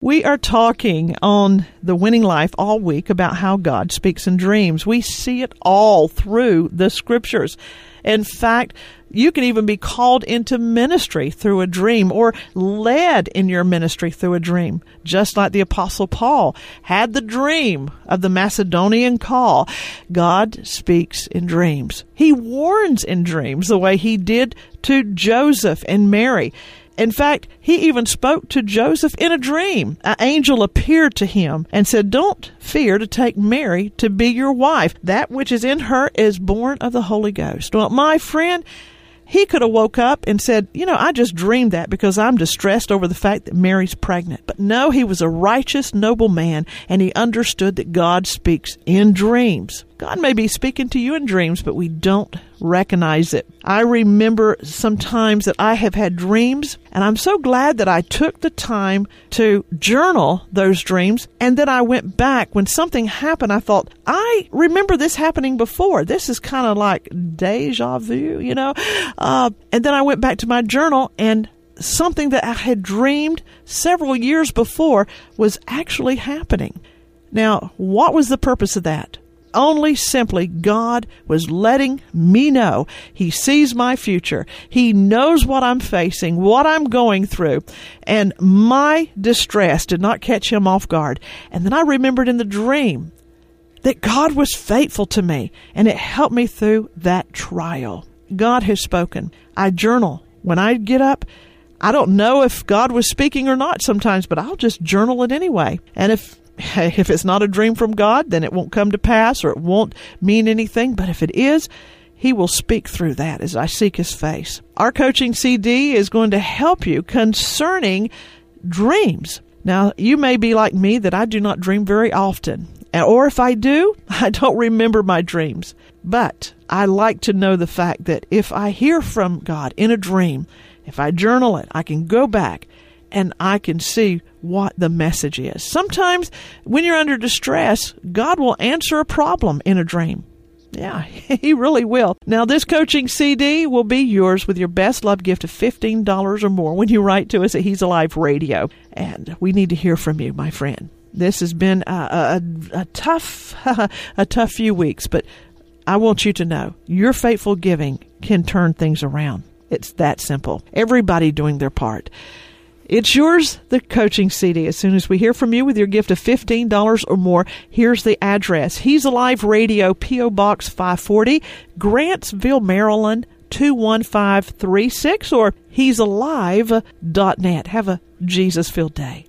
We are talking on The Winning Life all week about how God speaks in dreams. We see it all through the Scriptures. In fact, you can even be called into ministry through a dream or led in your ministry through a dream, just like the Apostle Paul had the dream of the Macedonian call. God speaks in dreams. He warns in dreams the way he did to Joseph and Mary. In fact, he even spoke to Joseph in a dream. An angel appeared to him and said, "Don't fear to take Mary to be your wife. That which is in her is born of the Holy Ghost." Well, my friend, he could have woke up and said, I just dreamed that because I'm distressed over the fact that Mary's pregnant. But no, he was a righteous, noble man, and he understood that God speaks in dreams. God may be speaking to you in dreams, but we don't recognize it. I remember sometimes that I have had dreams, and I'm so glad that I took the time to journal those dreams, and then I went back. When something happened, I thought, I remember this happening before. This is kind of like deja vu, and then I went back to my journal, and something that I had dreamed several years before was actually happening. Now, what was the purpose of that? Only simply God was letting me know He sees my future. He knows what I'm facing, what I'm going through, and my distress did not catch Him off guard. And then I remembered in the dream that God was faithful to me, and it helped me through that trial. God has spoken. I journal. When I get up, I don't know if God was speaking or not sometimes, but I'll just journal it anyway. And if it's not a dream from God, then it won't come to pass or it won't mean anything. But if it is, He will speak through that as I seek His face. Our coaching CD is going to help you concerning dreams. Now, you may be like me that I do not dream very often. Or if I do, I don't remember my dreams. But I like to know the fact that if I hear from God in a dream, if I journal it, I can go back and I can see what the message is. Sometimes when you're under distress, God will answer a problem in a dream. Yeah, He really will. Now, this coaching CD will be yours with your best love gift of $15 or more when you write to us at He's Alive Radio. And we need to hear from you, my friend. This has been a tough few weeks, but I want you to know your faithful giving can turn things around. It's that simple. Everybody doing their part. It's yours, the coaching CD. As soon as we hear from you with your gift of $15 or more, here's the address. He's Alive Radio, P.O. Box 540, Grantsville, Maryland, 21536, or he'salive.net. Have a Jesus-filled day.